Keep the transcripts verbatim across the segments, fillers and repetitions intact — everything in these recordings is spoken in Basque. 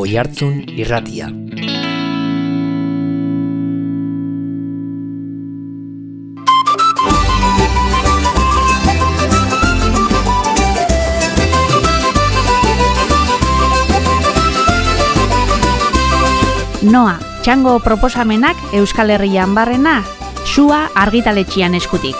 Oihartzun Irratia. Noa, txango proposamenak Euskal Herrian barrena, Sua argitaletxean eskutik.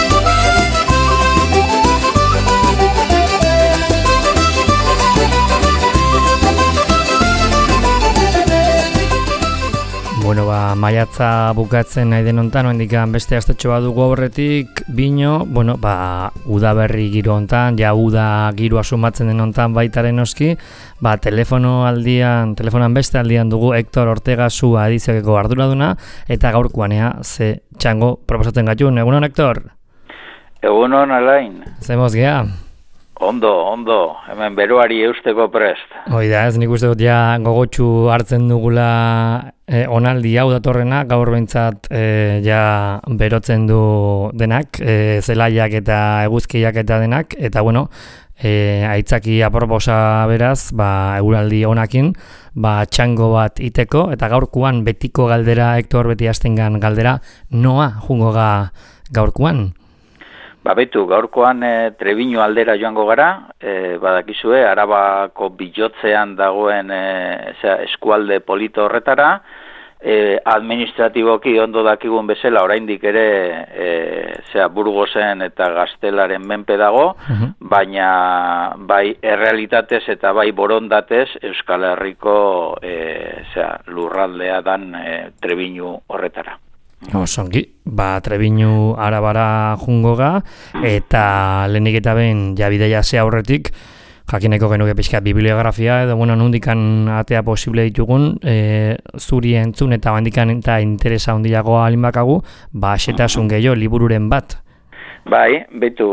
Bueno, ba, maiatza bukatzen nahi denontan, oendikan beste astetxo bat dugu aurretik, bino, bueno, ba, udaberri giro hontan, ja uda giro asumatzen denontan baitaren oski, ba, telefono aldian, telefonan beste aldian dugu Hector Ortega Sua ediziokeko arduraduna, eta gaurkoanea ze txango proposatzen gatun. Egunon, Hector? Egunon, Alain. Zemoz geha? Ondo, ondo, hemen beroari eusteko prest. Hoi da, ez nik uste dut ja gogotsu hartzen dugula eh, onaldi hau datorrena, gaur behintzat eh, ja berotzen du denak, eh, zelaiak eta eguzkiak eta denak, eta bueno, eh, aitzaki aproposa beraz, ba, eguraldi honakin, ba, txango bat iteko, eta gaurkoan betiko galdera, Hector beti hastengan galdera, noa jungo ga gaurkoan? Ba, betu, gaurkoan e, Trebiñu aldera joango gara, e, badakizue, Arabako bilotzean dagoen e, zera, eskualde polito horretara, e, administratiboki ondo dakigun bezala, oraindik ere e, zera, Burgosen eta Gaztelaren menpe dago, uh-huh. baina bai errealitatez eta bai borondatez Euskal Herriko e, zera, lurraldea dan e, Trebiñu horretara. Osongi, ba, Trebiñu Arabara jungo ga, eta lehenik eta ben jabideia ze aurretik, jakineko genuke pixka bibliografia, edo bueno, nundikan atea posible ditugun, e, zuri entzun eta handikan eta interesa handiagoa alinbakagu, ba, xetasun gehiago, libururen bat. Bai, betu,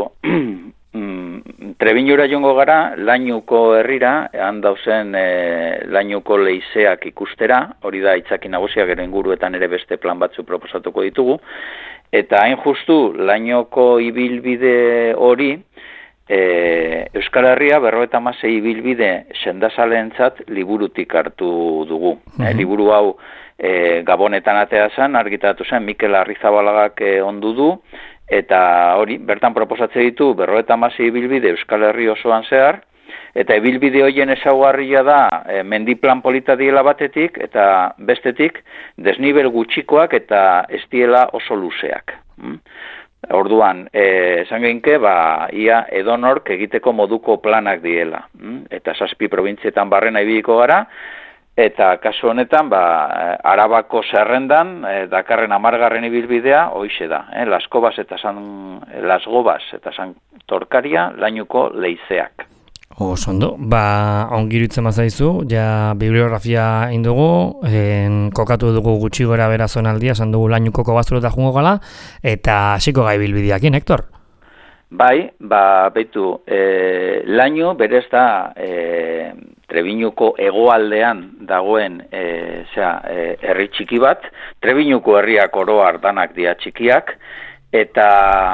Trebiñura jongo gara, Lainuko herrira, han dauzen e, Lainuko leizeak ikustera, hori da aitzaki nagusiak ere inguruetan ere beste plan batzu proposatuko ditugu, eta hain justu Lainuko ibilbide hori, e, Euskal Herria berrogeita hamasei ibilbide sendazalentzat liburutik hartu dugu. Uh-huh. E, liburu hau e, Gabonetan atea zen, argitaratu zen, Mikel Arrizabalagak e, ondu du, eta hori, bertan proposatze ditu berrogeita hamasei ibilbide Euskal Herri osoan zehar, eta ibilbide horien ezaugarria da e, mendiplan polita diela batetik, eta bestetik desnibel gutxikoak eta ez diela oso luzeak. Mm? Orduan, e, esan geinke, ba, ia edonork egiteko moduko planak diela. Mm? Eta zazpi probintzietan barrena ibiliko gara, eta kasu honetan, ba, Arabako zerrendan, e, dakarren hamargarren ibilbidea, hoixe da, eh? Las Cobas eta San, Las Gobas eta San Torkaria, Lainuko leizeak. Osondo, ba, ongirutzen mazaizu, ja bibliografia indugu, en, kokatu dugu gutxi gora bera zonaldia, esan dugu Lainuko bazurota jungo gala, eta hasiko gai bilbideakin, Hector? Bai, ba, beitu, e, Lainu berez da e, Trebiñuko hegoaldean dagoen e, zera, e, herri txiki bat, Trebiñuko herriak oro hartanak dira txikiak, eta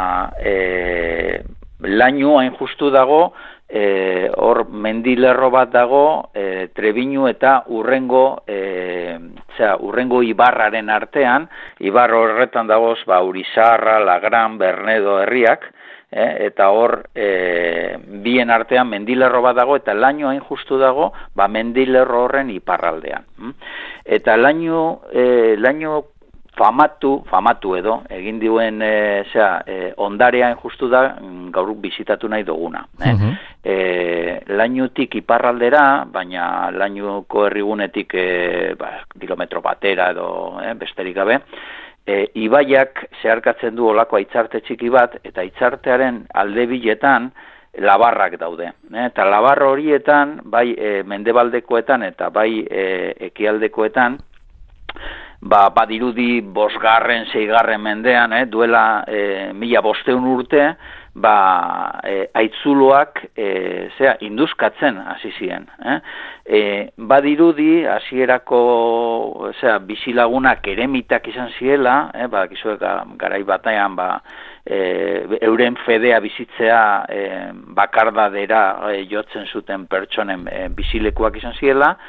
e, Lainu hain justu dago, E, hor mendilerro bat dago e, Trebiñu eta Urrengo e, zera, Urrengo ibarraren artean, ibar horretan dagoz ba, Urizarra, Lagran, Bernedo herriak, e, eta hor e, bien artean mendilerro bat dago, eta Lainu hain justu dago ba, mendilerro horren iparraldean. Eta Lainu, e, Lainu famatu, famatu edo, egin duen e, zera, e, ondarean justu da gaur bizitatu nahi duguna. Eh? Uh-huh. E, Lainutik iparraldera, baina Lainuko herrigunetik e, ba, kilometro batera edo eh, besterik gabe, e, ibaiak zeharkatzen du olako aitzarte txiki bat, eta aitzartearen alde biletan labarrak daude. Eh? Eta labar horietan, bai e, mendebaldekoetan eta bai e, ekialdekoetan, ba, badirudi bosgarren, seigarren mendean, eh, duela e, mila bosteun urte, ba, e, aitzuloak e, zera, induzkatzen hasi ziren. Eh? E, badirudi, hasierako zera, bizilagunak eremitak izan ziela, eh, ba, kizuek garai batean, ba, e, euren fedea bizitzea e, bakardadera e, jotzen zuten pertsonen e, bizilekuak izan ziela,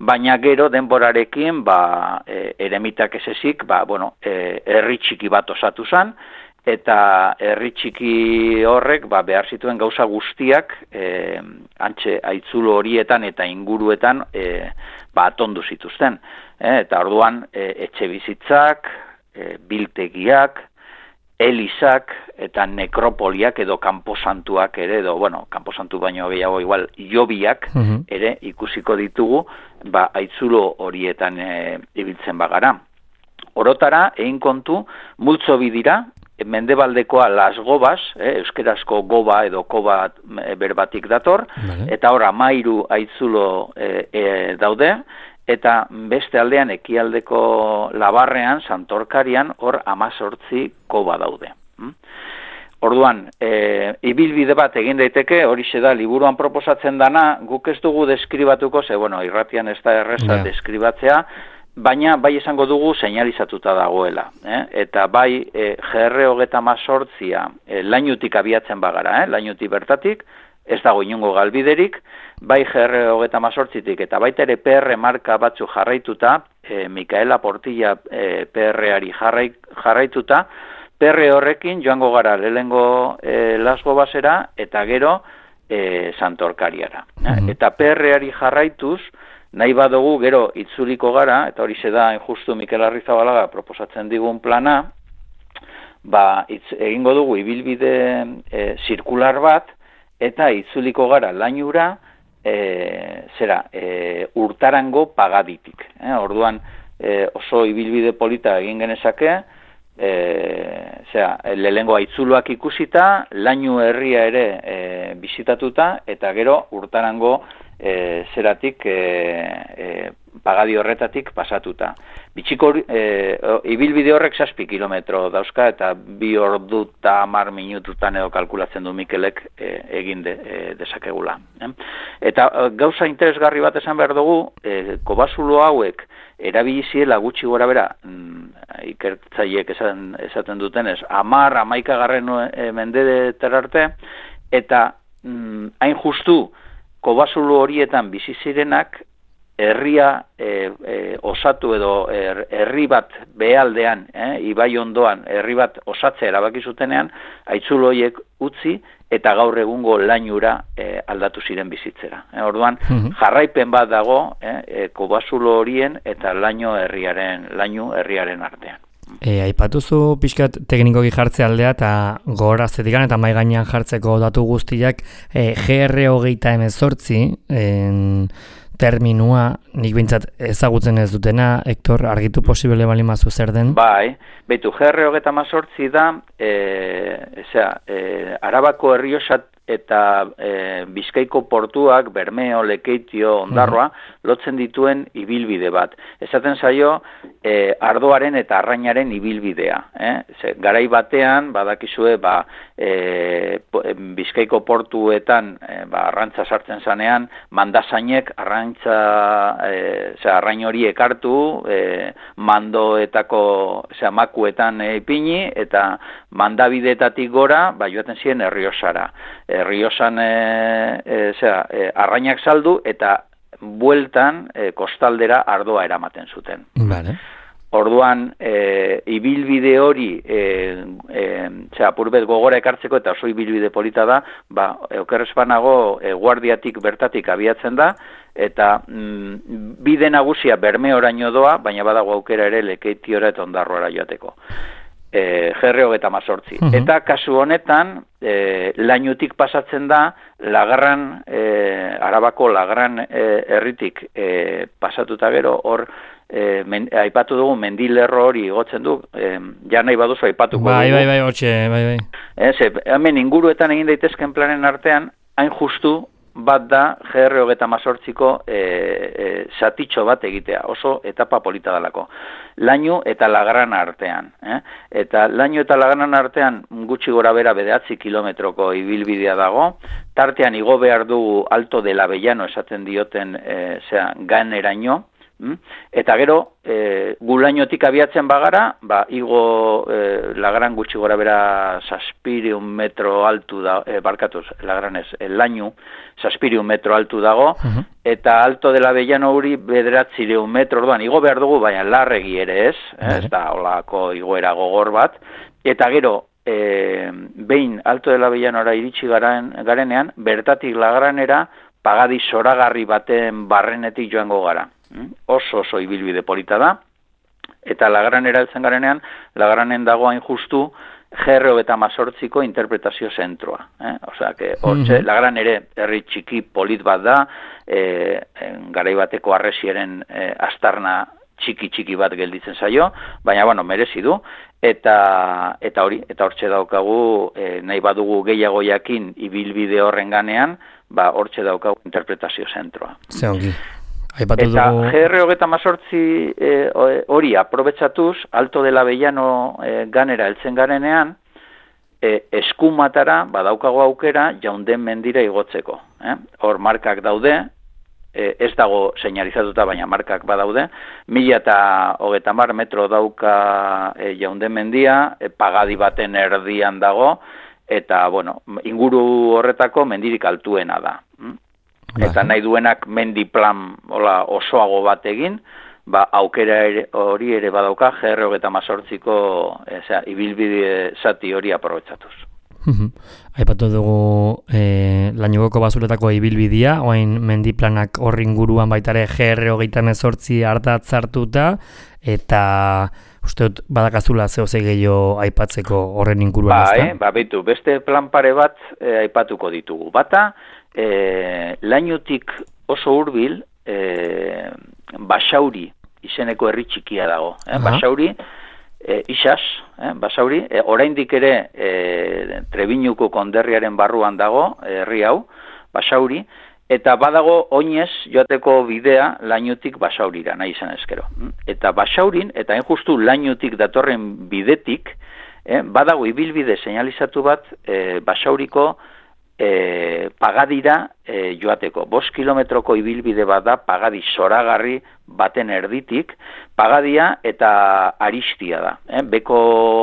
baina gero denborarekin ba, e, eremitak ez ezik, ba, bueno, e, herri txiki bat osatu zen, eta herri txiki horrek ba, behar zituen gauza guztiak e, antxe aitzulo horietan eta inguruetan e, ba, atondu zituzten. E, eta orduan e, etxe bizitzak, e, biltegiak, elizak eta nekropoliak edo kanposantuak ere, edo, bueno, kanposantu baino gehiago igual, jobiak uh-huh. ere ikusiko ditugu, ba, aitzulo horietan e, ibiltzen bagara. Orotara, egin kontu, multzo bidira, mendebaldekoa las gobas, eh, euskerazko goba edo koba e, berbatik dator, vale. Eta hor amairu aitzulo e, e, daude, eta beste aldean ekialdeko labarrean, santorkarian, hor amazortzi koba daude. Hm? Orduan, e, ibilbide bat egin daiteke, horixe da, liburuan proposatzen dana, guk ez dugu deskribatuko, ze, bueno, irratian ez da erreza yeah. deskribatzea, baina bai esango dugu seinalizatuta dagoela. Eh? Eta bai e, G R hogeita hemezortzia e, lainutik abiatzen bagara, eh? lainutik bertatik, ez dago inongo galbiderik, bai G R hogeita hemezortzitik eta baita ere P R marka batzu jarraituta, e, Mikaela Portilla e, P R-ari jarrai, jarraituta, P R horrekin joango gara lehengo e, Lasgo basera eta gero e, Santorkariara. Mm-hmm. Eta P R-ari jarraituz, nahi badugu gero itzuliko gara, eta hori da justu Mikel Arrizabalaga proposatzen digun plana, ba, itz, egingo dugu ibilbide e, zirkular bat, eta itzuliko gara lainura, e, zera, e, urtarango pagaditik. Eh? Orduan e, oso ibilbide polita egin genezake, e, zera, lehengo aitzuloak ikusita, lainu herria ere e, bisitatuta, eta gero urtarango E, zeratik e, e, pagadi horretatik pasatuta. Bitxiko e, ibilbide horrek zazpi kilometro dauzka eta bi ordu eta hamar minututan edo kalkulatzen du Mikelek e, egin de, e, dezakegula. Eh? Eta e, gauza interesgarri bat esan behar dugu, e, kobazulo hauek erabili ziela gutxi gora bera, mm, ikertzaileek esaten, esaten dutenez, hamar, hamaikagarren e, mendetara arte, eta mm, hain justu, kobazulo horietan bizi zirenak herria e, e, osatu edo er, herri bat behealdean, eh, ibai ondoan herri bat osatzea erabaki zutenean, aitzulo horiek utzi eta gaur egungo lainura e, aldatu ziren bizitzera. Eh, orduan mm-hmm. jarraipen bat dago eh, e, kobazulo horien eta laino herriaren, lainu herriaren artean. E, aipatuzu pixkat teknikoki jartze aldea eta gogoraztetik eta mai gainean jartzeko datu guztiak e, G R hogeita hemezortzi terminua nik bintzat ezagutzen ez dutena, Hector, argitu posible bali mazu zer den? Bai, behitu, G R hogeita hemezortzi da, e, ezea, e, Arabako Errioxat eta e, Bizkaiko portuak, Bermeo, Lekeitio, Ondarroa, mm-hmm. lotzen dituen ibilbide bat. Esaten zaio, e, ardoaren eta arrainaren ibilbidea. Eh? Ze, garai batean, badakizue, ba, e, Bizkaiko portuetan e, ba, arrantza sartzen zanean, mandazainek arrantza, e, ze, arrain hori ekartu, e, mandoetako, ze, makuetan e, ipini, eta mandabideetatik gora, ba, joaten ziren Erriosara. Erriosan e, e, zera, e, arrainak saldu eta bueltan e, kostaldera ardoa eramaten zuten. Vale. Orduan, e, ibilbide hori e, e, zera, apurbet gogora ekartzeko eta oso ibilbide polita da, ba, okerrezpanago e, guardiatik bertatik abiatzen da, eta mm, bide nagusia Bermeoraino doa, baina badago aukera ere Lekeitiora eta Ondarroara joateko. E, G R hogeita hemezortzi. Uh-huh. Eta kasu honetan, e, lainutik pasatzen da, Lagarran, e, Arabako Lagran e, herritik e, pasatuta gero, hor, e, men, aipatu dugu, mendilerro hori igotzen du, e, ja nahi baduzu aipatuko bai, dugu. Bai, bai, hotxe, bai, bai. Ez, e, hemen inguruetan egin daitezken planen artean, hain justu, bat da G R hogeita hemezortziko e, e, satitxo bat egitea, oso etapa polita dalako. Lainu eta Lagran artean. Eh? Eta lainu eta Lagran artean gutxi gora bera bederatzi kilometroko ibilbidea dago, tartean igo behar dugu Alto de la Bellano esaten dioten e, zera, ganeraino, Eta gero, e, gulainotik abiatzen bagara, ba, igo e, Lagran gutxi gora bera zazpireun metro altu da, e, barkatuz, Lagranez, lainu, zazpireun metro altu dago, uh-huh. Eta Alto de la Bellano hori bederatzireun metro, orduan, igo behar dugu, baina larregi ere ez, eh, ez da, holako igoera gogor bat, eta gero, e, behin Alto de la Bellanora iritsi garen, garenean, bertatik Lagranera, pagadi zoragarri baten barrenetik joango gara. Oso oso ibilbide polita da, eta Lagranera heltzen garenean, Lagranen dago hain justu G R hogeita hemezortziko interpretazio zentroa. Eh? Osea, que hortxe, mm-hmm. Lagran ere herri txiki polit bat da, e, garai bateko harresiaren e, astarna txiki txiki bat gelditzen zaio, baina bueno, merezi du, eta eta hori, eta hortxe daukagu, e, nahi badugu gehiago jakin ibilbide horren ganean, ba hortxe daukagu interpretazio zentroa. Zeongi. Aipatu eta dugu... G R hogeita hemezortzi hori e, aprobetsatuz, Alto de la Bellano e, ganera heltzen garenean, e, eskumatara badaukago aukera jaunden mendira igotzeko. Eh? Hor markak daude, e, ez dago seinalizatuta, baina markak badaude, mila eta hogeita hamar metro dauka e, jaunden mendia, e, pagadi baten erdian dago, eta bueno, inguru horretako mendirik altuena da. Hm? Eta nahi duenak mendi plan hola, osoago bat egin, ba, aukera ere, hori ere badauka G R hogeita hemezortziko ibilbide zati hori aprobetsatuz. Aipatu dugu e, Lainugoko basuretako ibilbidea, oain mendi planak horri inguruan baitare G R hogeita hemezortzi ardatz hartuta, eta uste dut badakazula zehose gehiago aipatzeko horren inguruan. Ba, eh, ba, betu, beste plan pare bat eh, aipatuko ditugu. Bata, E, lainutik oso hurbil e, Basauri izeneko herri txikia dago. Eh? Basauri, e, Isas, eh? Basauri, e, oraindik ere e, Trebiñuko konderriaren barruan dago, herri hau, Basauri, eta badago oinez joateko bidea lainutik Basaurira, nahi izan ezkero. Eta Basaurin, eta hain justu lainutik datorren bidetik, eh? badago ibilbide seinalizatu bat e, Basauriko E, pagadira e, joateko. Bost kilometroko ibilbide bat da pagadi zoragarri baten erditik, pagadia eta aristia da. Eh? Beko,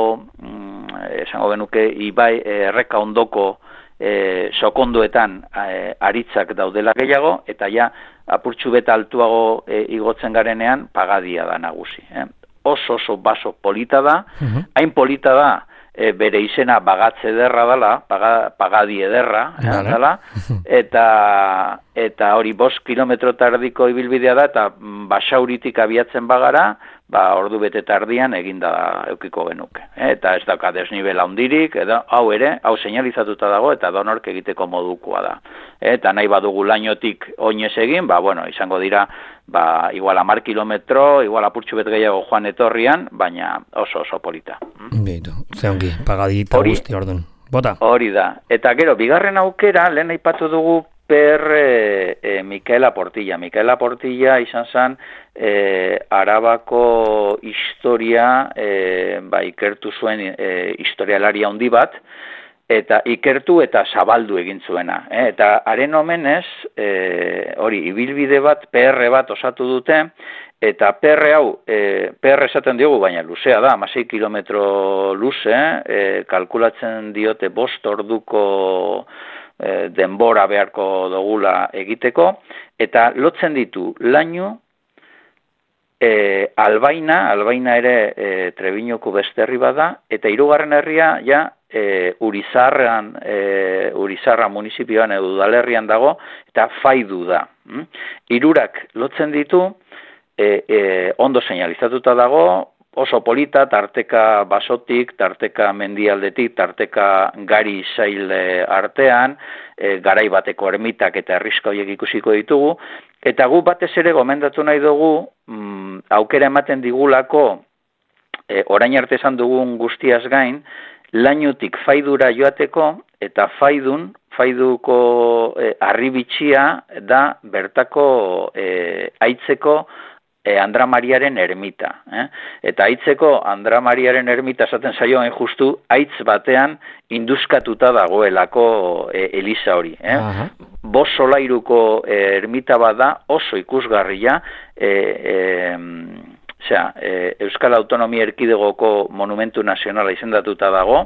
mm, esango genuke, ibai erreka ondoko e, sokondoetan e, aritzak daudela gehiago, eta ja apurtxu beta altuago e, igotzen garenean pagadia da nagusi. Eh? Oso oso baso polita da, uh-huh. hain polita da, E, bere izena bagatze ederra dela, paga, pagadi ederra eh, dela, eta, eta hori bost kilometro tardiko ibilbidea da, eta Basauritik abiatzen bagara, ba, ordu bete tardian eginda eukiko genuke. Eh, eta ez dauka desnibela hundirik, edo, hau ere, hau seinalizatuta dago, eta donork egiteko modukoa da. Eh, eta nahi badugu lainotik oinez egin, ba, bueno, izango dira, ba, igual hamar kilometro, igual apurtxu bet gehiago joan etorrian, baina oso oso polita. Beitu, zeongi, pagadi eta guzti orduan. Bota. Hori da. Eta gero, bigarren aukera, lehen aipatu dugu per e, e, Micaela Portilla. Micaela Portilla izan zen e, Arabako historia e, ba, ikertu zuen e, historialari handi bat, eta ikertu eta zabaldu egin zuena. Eh? Eta haren omenez, e, hori, ibilbide bat, P R bat osatu dute, eta P R hau, e, P R esaten diogu, baina luzea da, hamasei kilometro luze, e, kalkulatzen diote bost orduko e, denbora beharko dugula egiteko, eta lotzen ditu lainu, E, Albaina, Albaina ere e, Trebiñoko beste herri bada, eta hirugarren herria ja e, Urizarran, e, Urizarra municipioan edo udalerrian dago, eta Faidu da. Hm? Hirurak lotzen ditu, e, e, ondo seinalizatuta dago, oso polita, tarteka basotik, tarteka mendialdetik, tarteka gari zaile artean, e, garai bateko ermitak eta herrizko horiek ikusiko ditugu, eta gu batez ere gomendatu nahi dugu, mm, aukera ematen digulako, e, orain arte esan dugun guztiaz gain, lainutik Faidura joateko, eta Faidun, Faiduko e, arribitxia da bertako e, aitzeko e, Andra Mariaren ermita. Eh? Eta aitzeko Andra Mariaren ermita esaten zaioen justu aitz batean induzkatuta dagoelako e, eliza hori. Eh? Bos solairuko e, ermita bada oso ikusgarria, e, e, osea, e, Euskal Autonomia Erkidegoko Monumentu Nazionala izendatuta dago,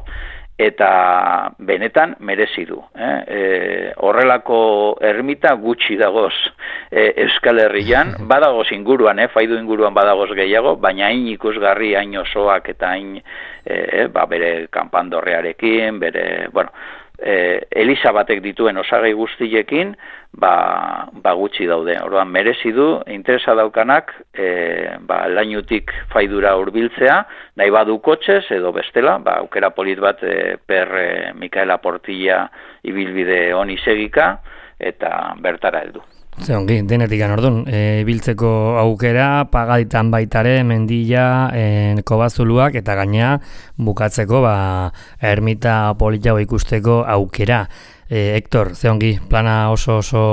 eta benetan merezi du. Eh? E, horrelako ermita gutxi dagoz e, Euskal Herrian, badagoz inguruan, eh? Faidu inguruan badagoz gehiago, baina hain ikusgarri, hain osoak eta hain e, ba, bere kanpandorrearekin, bere, bueno, e, Eliza batek dituen osagai guztiekin, ba, ba gutxi daude. Orduan merezi du, interesa daukanak, e, ba, lainutik Faidura hurbiltzea, nahi badu kotxez edo bestela, ba, aukera polit bat e, per e, Mikaela Portilla ibilbide honi segika, eta bertara heldu. Ze ongi, denetik orduan, e, biltzeko aukera, pagaditan baitare, mendila, e, kobazuluak, eta gaina bukatzeko ba, ermita politago ikusteko aukera. E, Hector, ze ongi, plana oso oso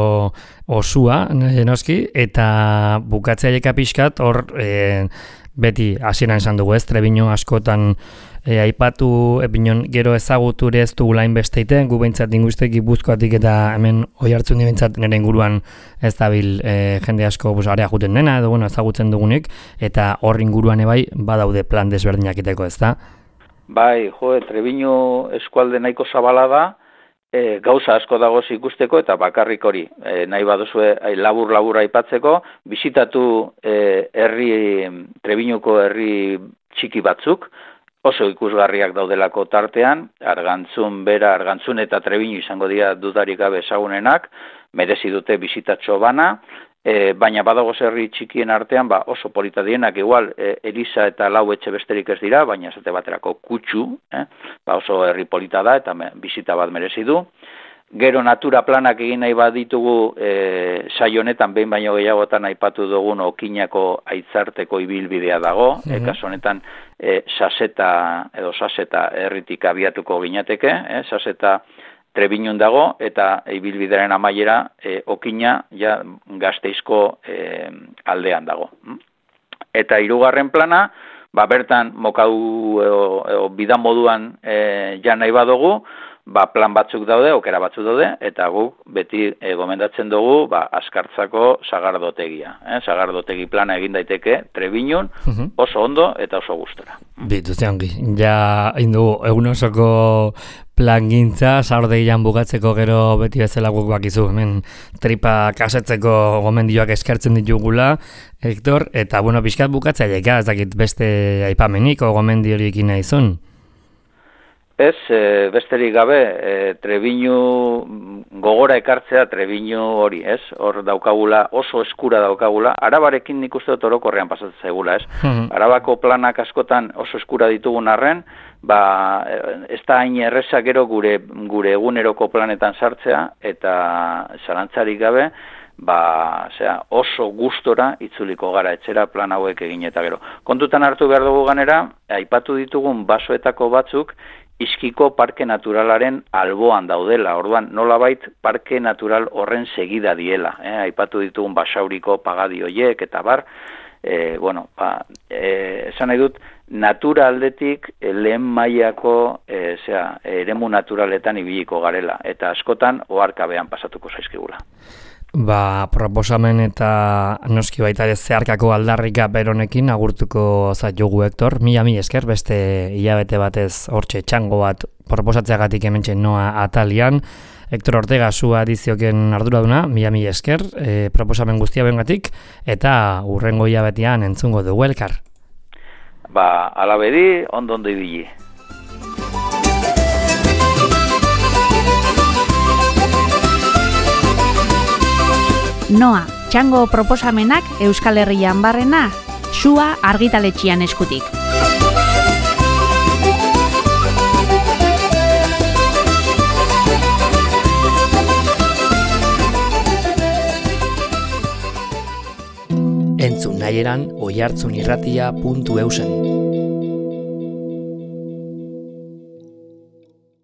osua, noski, eta bukatzea pixkat, hor e, beti hasieran esan dugu ez, Trebiñu askotan E, aipatu epinon gero ezaguture ez dugu lain besteiten, gu behintzat inguztek Gipuzkoatik eta hemen oi hartzun dibentzat nire inguruan ez dabil e, jende asko bus, area juten dena, edo bueno, ezagutzen dugunik, eta hor inguruan ebai badaude plan desberdinak iteko ez da? Bai, jo, Trebiñu eskualde nahiko zabala da, e, gauza asko dagoz ikusteko eta bakarrik hori, e, nahi baduzue labur-labur aipatzeko, bisitatu e, herri, Trebiñuko herri txiki batzuk, oso ikusgarriak daudelako tartean, Argantzun bera, Argantzun eta Trebiñu izango dira dudarik gabe ezagunenak, merezi dute bizitatxo bana, e, baina badago herri txikien artean ba, oso polita dienak, igual e, Eliza eta lau etxe besterik ez dira, baina esate baterako Kutxu, eh? ba, oso herri polita da eta me, bizita bat merezi du. Gero natura planak egin nahi baditugu e, saio honetan behin baino gehiagotan aipatu dugun Okinako aitzarteko ibilbidea dago, mm-hmm. e, kasu honetan e, Saseta edo Saseta herritik abiatuko ginateke, eh, Saseta Trebiñun dago eta ibilbidearen amaiera e, Okina ja Gasteizko e, aldean dago. Eta hirugarren plana, ba bertan mokau edo, edo bidan moduan e, ja nahi badugu, ba, plan batzuk daude, okera batzuk daude, eta guk beti e, gomendatzen dugu ba, Askartzako sagardotegia. Eh? Sagardotegi plana egin daiteke Trebiñun oso ondo eta oso gustora. Bitu zeongi, ja indu egun osoko plan gintza, sagardotegian bukatzeko gero beti bezala guk bakizu, hemen tripa kasetzeko gomendioak eskertzen ditugula, Hector, eta bueno, pixkat bukatzea jeka, ez dakit beste aipamenik o gomendiorik naizun. Ez, e, besterik gabe, e, Trebiñu gogora ekartzea Trebiñu hori, ez? Hor daukagula, oso eskura daukagula. Arabarekin nik uste dut orokorrean pasatzen zaigula, ez? Hmm. Arabako planak askotan oso eskura ditugun arren, ba, ez da hain erreza gero gure, gure eguneroko planetan sartzea, eta zalantzarik gabe, ba, zera, oso gustora itzuliko gara etxera plan hauek egin eta gero. Kontutan hartu behar dugu ganera, aipatu ditugun basoetako batzuk, Iskiko parke naturalaren alboan daudela, orduan nolabait parke natural horren segida diela, eh? Aipatu ditugun Basauriko pagadi hoiek eta bar, e, bueno, ba, e, esan nahi dut, natura aldetik e, lehen mailako e, zera, eremu naturaletan ibiliko garela, eta askotan oharkabean pasatuko zaizkigula. Ba, proposamen eta noski baita ere zeharkako aldarrika beronekin agurtuko zaitugu Hector. Mila mi esker, beste hilabete batez hortxe txango bat proposatzeagatik hementxe noa atalian. Hector Ortega zua edizioken arduraduna, mila mi esker, e, proposamen guztia bengatik, eta hurrengo hilabetean entzungo dugu elkar. Ba, alabedi, ondo ondo ibili. Noa, txango proposamenak Euskal Herrian barrena, Sua argitaletxian eskutik. Entzun nahieran oihartzunirratia puntu eusen.